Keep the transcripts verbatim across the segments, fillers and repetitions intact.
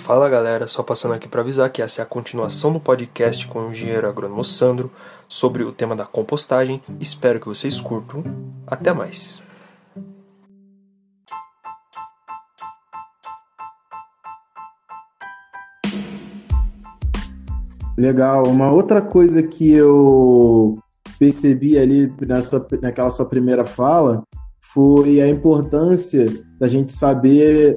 Fala galera, só passando aqui para avisar que essa é a continuação do podcast com o engenheiro agrônomo Sandro sobre o tema da compostagem. Espero que vocês curtam. Até mais! Legal. Uma outra coisa que eu percebi ali na sua, naquela sua primeira fala foi a importância da gente saber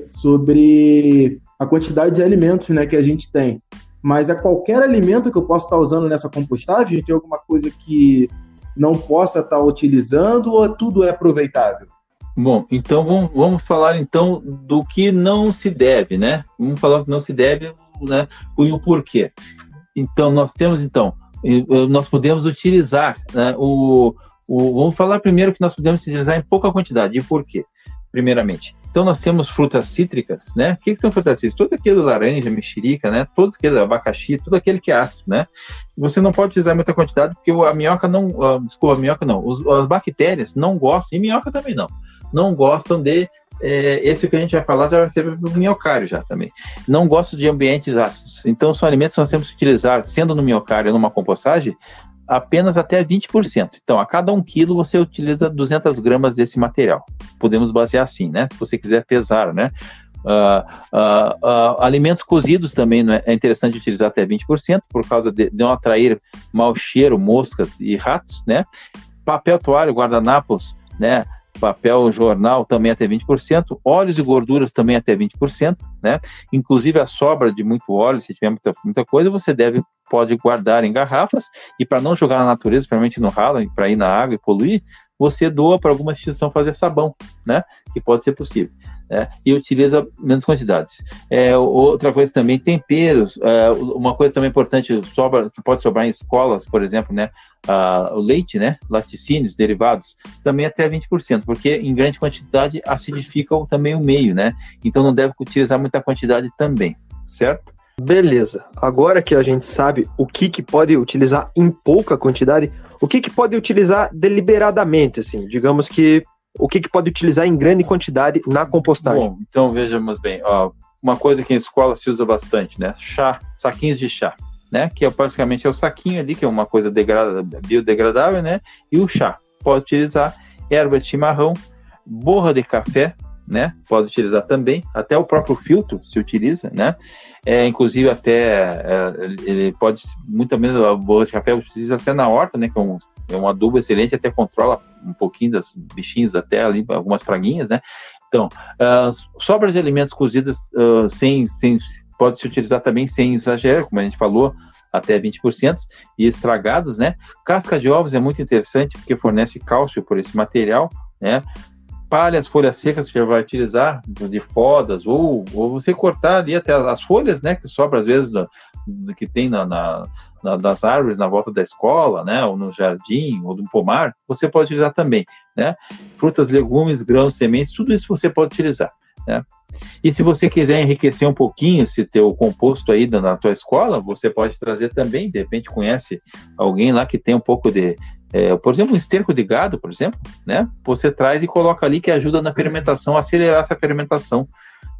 sobre a quantidade de alimentos, né, que a gente tem. Mas é qualquer alimento que eu possa estar usando nessa compostagem? Tem alguma coisa que não possa estar utilizando ou tudo é aproveitável? Bom, então vamos, vamos falar então do que não se deve, né? Vamos falar o que não se deve, né? E o porquê. Então, nós temos, então, nós podemos utilizar, né, o, o... Vamos falar primeiro que nós podemos utilizar em pouca quantidade. E por quê? Primeiramente. Então, nós temos frutas cítricas, né? O que, que são frutas cítricas? Todo aquele laranja, mexerica, né? Todo aquele abacaxi, tudo aquele que é ácido, né? Você não pode utilizar muita quantidade porque a minhoca não... Uh, desculpa, a minhoca não. Os, as bactérias não gostam, e minhoca também não, não gostam de... É, esse que a gente vai falar já vai ser do miocárdio já também. Não gostam de ambientes ácidos. Então, são alimentos que nós temos que utilizar, sendo no miocárdio ou numa compostagem, apenas até vinte por cento. Então, a cada um quilo você utiliza duzentas gramas desse material. Podemos basear assim, né? Se você quiser pesar, né? Uh, uh, uh, alimentos cozidos também, né? É interessante utilizar até vinte por cento, por causa de, de não atrair mau cheiro, moscas e ratos, né? Papel toalha, guardanapos, né? Papel jornal também até vinte por cento, óleos e gorduras também até vinte por cento, né? Inclusive a sobra de muito óleo, se tiver muita, muita coisa, você deve, pode guardar em garrafas, e para não jogar na natureza, principalmente no ralo, para ir na água e poluir, você doa para alguma instituição fazer sabão, né? Que pode ser possível, né? E utiliza menos quantidades. É, outra coisa também, temperos, é, uma coisa também importante, sobra, que pode sobrar em escolas, por exemplo, né? Uh, o leite, né? Laticínios, derivados, também até vinte por cento, porque em grande quantidade acidificam também o meio, né? Então não deve utilizar muita quantidade também, certo? Beleza. Agora que a gente sabe o que, que pode utilizar em pouca quantidade, o que, que pode utilizar deliberadamente, assim, digamos que o que, que pode utilizar em grande quantidade na compostagem? Bom, então vejamos bem, ó, uma coisa que em escola se usa bastante, né? Chá, saquinhos de chá, né? Que é basicamente é o saquinho ali, que é uma coisa degrada, biodegradável, né? E o chá, pode utilizar erva de chimarrão, borra de café, né? Pode utilizar também, até o próprio filtro se utiliza, né? É, inclusive até, é, ele pode, muito menos a borra de café utiliza até na horta, né? Que é um, é um adubo excelente, até controla um pouquinho das bichinhos até ali, algumas praguinhas, né? Então, uh, sobra de alimentos cozidos uh, sem, sem, pode se utilizar também sem exagero, como a gente falou, até vinte por cento, e estragados, né? Casca de ovos é muito interessante, porque fornece cálcio por esse material, né? Palhas, folhas secas, que você vai utilizar de podas, ou, ou você cortar ali até as folhas, né? Que sobra às vezes do, do que tem na, na, na, das árvores na volta da escola, né? Ou no jardim, ou no pomar, você pode utilizar também, né? Frutas, legumes, grãos, sementes, tudo isso você pode utilizar, né? E se você quiser enriquecer um pouquinho esse teu composto aí na tua escola, você pode trazer também, de repente conhece alguém lá que tem um pouco de, é, por exemplo, um esterco de gado, por exemplo, né? Você traz e coloca ali que ajuda na fermentação, acelerar essa fermentação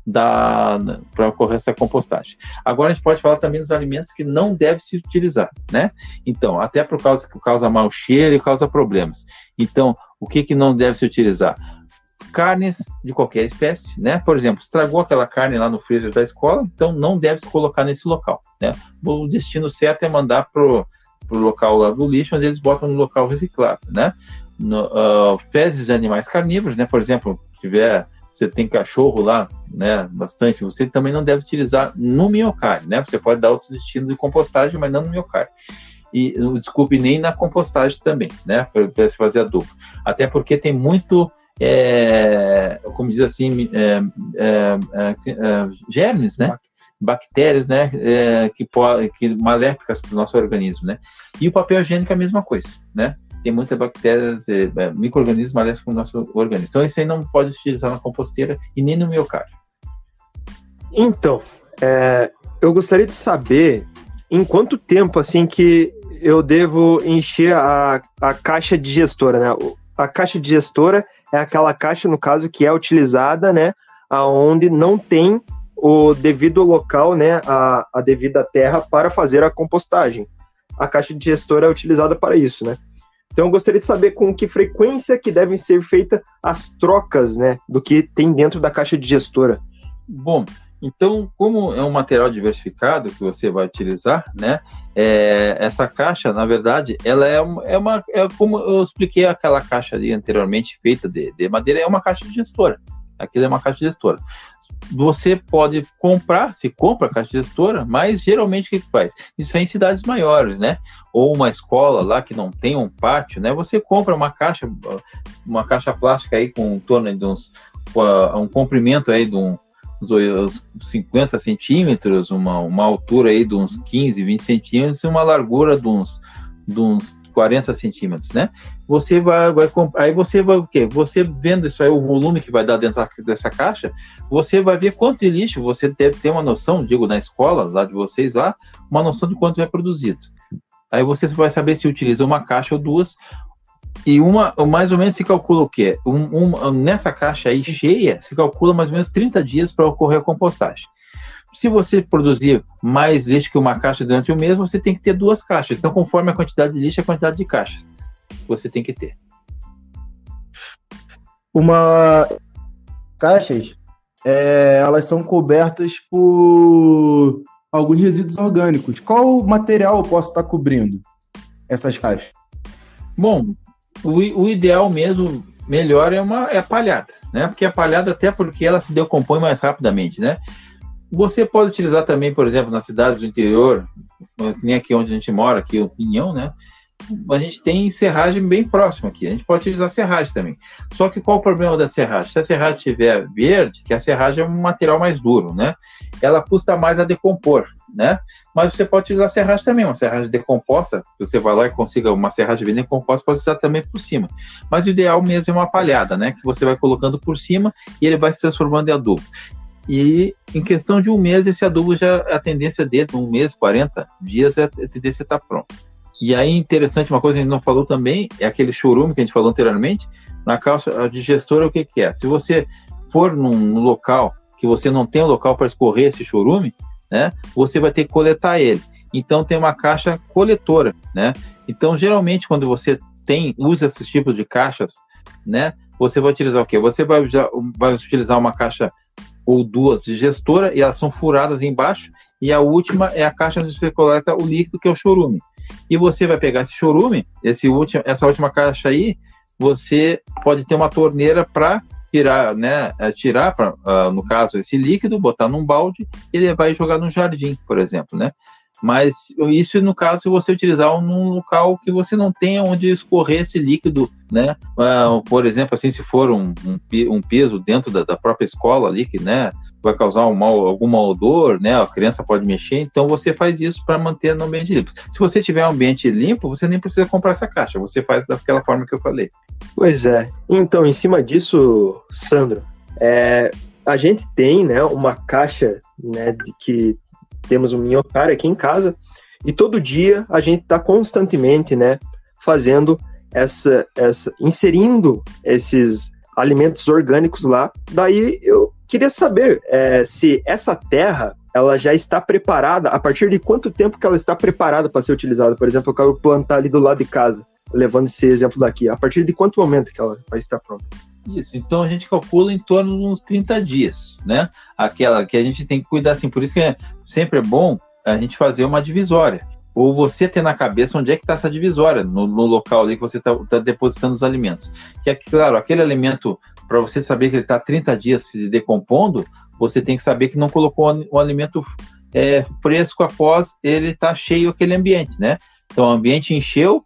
para ocorrer essa compostagem. Agora a gente pode falar também dos alimentos que não deve se utilizar, né? Então, até por causa que causa mau cheiro e causa problemas. Então, o que que não deve se utilizar? Carnes de qualquer espécie, né? Por exemplo, estragou aquela carne lá no freezer da escola, então não deve se colocar nesse local, né? O destino certo é mandar pro, pro local lá do lixo, mas eles botam no local reciclável, né? No, uh, fezes de animais carnívoros, né? Por exemplo, se tiver, você tem cachorro lá, né? Bastante, você também não deve utilizar no miocárdio, né? Você pode dar outro destino de compostagem, mas não no miocárdio. E, desculpe, nem na compostagem também, né? Para se fazer adubo. Até porque tem muito... É, como diz assim, é, é, é, é, germes, né? Bactérias, né? É, que, pode, que maléficas para o nosso organismo, né? E o papel higiênico é a mesma coisa, né? Tem muitas bactérias, é, micro-organismos maléficos para o nosso organismo. Então, isso aí não pode utilizar na composteira e nem no miocárdio. Então, é, eu gostaria de saber em quanto tempo, assim, que eu devo encher a, a caixa digestora, né? A caixa digestora é aquela caixa, no caso, que é utilizada, né, aonde não tem o devido local, né, a, a devida terra para fazer a compostagem. A caixa digestora é utilizada para isso, né? Então eu gostaria de saber com que frequência que devem ser feitas as trocas, né, do que tem dentro da caixa digestora. Bom, então, como é um material diversificado que você vai utilizar, né, é, essa caixa, na verdade, ela é uma, é uma, é como eu expliquei aquela caixa ali anteriormente, feita de, de madeira, é uma caixa digestora. Aquilo é uma caixa digestora. Você pode comprar, se compra a caixa digestora, mas geralmente o que, que faz? Isso é em cidades maiores, né? Ou uma escola lá que não tem um pátio, né? Você compra uma caixa, uma caixa plástica aí com em torno de uns, um comprimento aí de um, uns cinquenta centímetros, uma, uma altura aí de uns quinze, vinte centímetros e uma largura de uns, de uns quarenta centímetros, né? Você vai, vai comprar, aí você vai o quê? Você vendo isso aí, o volume que vai dar dentro dessa caixa, você vai ver quanto de lixo, você deve ter uma noção, digo, na escola, lá de vocês lá, uma noção de quanto é produzido. Aí você vai saber se utiliza uma caixa ou duas, e uma, mais ou menos se calcula o quê? Um, um, nessa caixa aí cheia, se calcula mais ou menos trinta dias para ocorrer a compostagem. Se você produzir mais lixo que uma caixa durante o mês, você tem que ter duas caixas. Então, conforme a quantidade de lixo, a quantidade de caixas você tem que ter. Uma caixas, é, elas são cobertas por alguns resíduos orgânicos. Qual material eu posso estar cobrindo essas caixas? Bom, o, o ideal mesmo, melhor é, uma, é a palhada, né? Porque a palhada, até porque ela se decompõe mais rapidamente, né? Você pode utilizar também, por exemplo, nas cidades do interior, nem aqui onde a gente mora, aqui o Pinhão, né? A gente tem serragem bem próxima aqui. A gente pode utilizar serragem também. Só que qual o problema da serragem? Se a serragem estiver verde, que a serragem é um material mais duro, né? Ela custa mais a decompor, né? Mas você pode utilizar serragem também, uma serragem decomposta. Você vai lá e consiga uma serragem bem decomposta, pode usar também por cima. Mas o ideal mesmo é uma palhada, né? Que você vai colocando por cima e ele vai se transformando em adubo. E em questão de um mês, esse adubo já, a tendência dele, um mês, quarenta dias, a tendência está pronta. E aí, interessante, uma coisa que a gente não falou também, é aquele chorume que a gente falou anteriormente, na caixa digestora, o que que é? Se você for num, num local que você não tem um local para escorrer esse chorume, né, você vai ter que coletar ele. Então, tem uma caixa coletora, né? Então, geralmente, quando você tem, usa esses tipos de caixas, né, você vai utilizar o quê? Você vai, já, vai utilizar uma caixa ou duas de gestora, e elas são furadas embaixo, e a última é a caixa onde você coleta o líquido, que é o chorume. E você vai pegar esse chorume, esse último, essa última caixa aí, você pode ter uma torneira para tirar, né, tirar, pra, uh, no caso, esse líquido, botar num balde, e ele vai jogar no jardim, por exemplo, né? Mas isso no caso se você utilizar num local que você não tenha onde escorrer esse líquido, né? Uh, por exemplo, assim, se for um, um, um peso dentro da, da própria escola ali, que, né, vai causar um mal, algum mau odor, né? A criança pode mexer, então você faz isso para manter no ambiente limpo. Se você tiver um ambiente limpo, você nem precisa comprar essa caixa, você faz daquela forma que eu falei. Pois é. Então, em cima disso, Sandro, é, a gente tem, né, uma caixa, né, de que temos um minhocário aqui em casa, e todo dia a gente está constantemente, né, fazendo essa, essa, inserindo esses alimentos orgânicos lá. Daí eu queria saber é, se essa terra, ela já está preparada, a partir de quanto tempo que ela está preparada para ser utilizada? Por exemplo, eu quero plantar ali do lado de casa, levando esse exemplo daqui, a partir de quanto momento que ela vai estar pronta? Isso, então a gente calcula em torno de uns trinta dias, né? Aquela que a gente tem que cuidar, assim, por isso que é, sempre é bom a gente fazer uma divisória, ou você ter na cabeça onde é que está essa divisória, no, no local ali que você está tá depositando os alimentos. Que é claro, aquele alimento, para você saber que ele está trinta dias se decompondo, você tem que saber que não colocou o alimento é, fresco após ele estar tá cheio aquele ambiente, né? Então o ambiente encheu,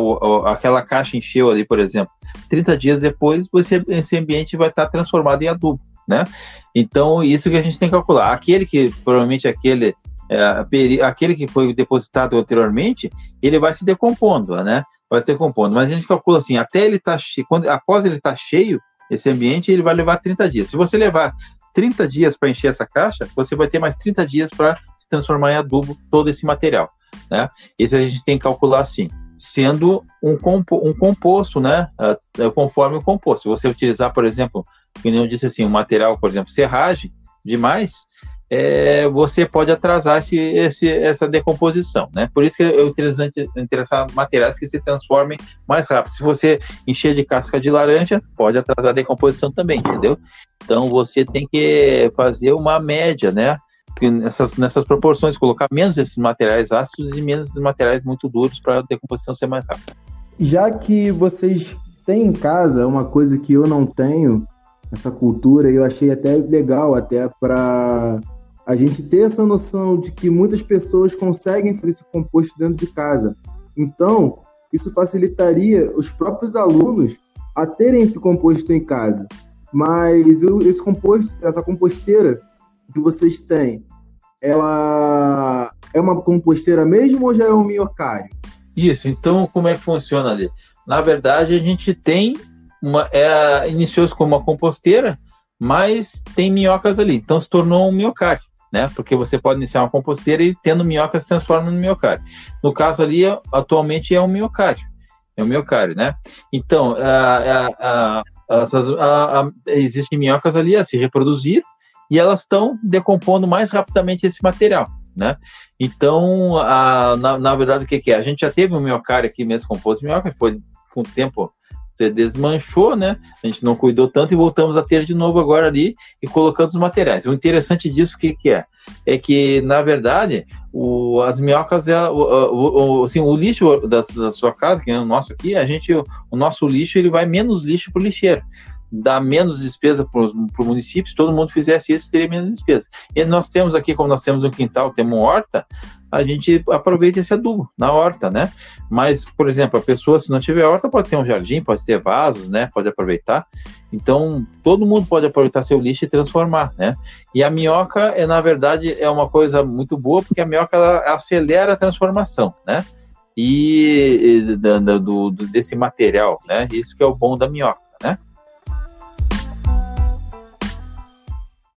aquela caixa encheu ali, por exemplo, trinta dias depois, você, esse ambiente vai estar transformado em adubo, né? Então, isso que a gente tem que calcular. Aquele que, provavelmente, aquele, é, aquele que foi depositado anteriormente, ele vai se decompondo, né? Vai se decompondo. Mas a gente calcula assim, até ele estar cheio, quando, após ele estar cheio, esse ambiente, ele vai levar trinta dias. Se você levar trinta dias para encher essa caixa, você vai ter mais trinta dias para se transformar em adubo todo esse material, né? Isso a gente tem que calcular assim, sendo um, compo, um composto, né, uh, conforme o composto. Se você utilizar, por exemplo, como eu disse assim, um material, por exemplo, serragem, demais, é, você pode atrasar esse, esse, essa decomposição, né? Por isso que é interessante interessar materiais que se transformem mais rápido. Se você encher de casca de laranja, pode atrasar a decomposição também, entendeu? Então você tem que fazer uma média, né? Nessas, nessas proporções, colocar menos esses materiais ácidos e menos esses materiais muito duros para a decomposição ser mais rápida. Já que vocês têm em casa uma coisa que eu não tenho, essa cultura, eu achei até legal, até para a gente ter essa noção de que muitas pessoas conseguem fazer esse composto dentro de casa. Então, isso facilitaria os próprios alunos a terem esse composto em casa. Mas esse composto, essa composteira que vocês têm, ela é uma composteira mesmo ou já é um minhocário? Isso, então como é que funciona ali? Na verdade, a gente tem uma, é, iniciou-se como uma composteira, mas tem minhocas ali, então se tornou um minhocário, né? Porque você pode iniciar uma composteira e tendo minhocas se transforma no minhocário. No caso ali, atualmente é um minhocário, é um minhocário, né? Então, a, a, a, essas, a, a, existem minhocas ali a se reproduzir e elas estão decompondo mais rapidamente esse material, né? Então, a, na, na verdade, o que, que é? A gente já teve um minhocário aqui mesmo composto de minhoca, foi com o tempo você desmanchou, né? A gente não cuidou tanto e voltamos a ter de novo agora ali e colocando os materiais. O interessante disso, o que, que é? É que, na verdade, o, as minhocas, é, o, o, o, assim, o lixo da, da sua casa, que é o nosso aqui, a gente, o, o nosso lixo, ele vai menos lixo para o lixeiro. Dá menos despesa para o município. Se todo mundo fizesse isso, teria menos despesa. E nós temos aqui, como nós temos um quintal, temos uma horta, a gente aproveita esse adubo na horta, né? Mas, por exemplo, a pessoa, se não tiver horta, pode ter um jardim, pode ter vasos, né? Pode aproveitar. Então, todo mundo pode aproveitar seu lixo e transformar, né? E a minhoca, é, na verdade, é uma coisa muito boa, porque a minhoca, ela acelera a transformação, né? E, e do, do, desse material, né? Isso que é o bom da minhoca, né?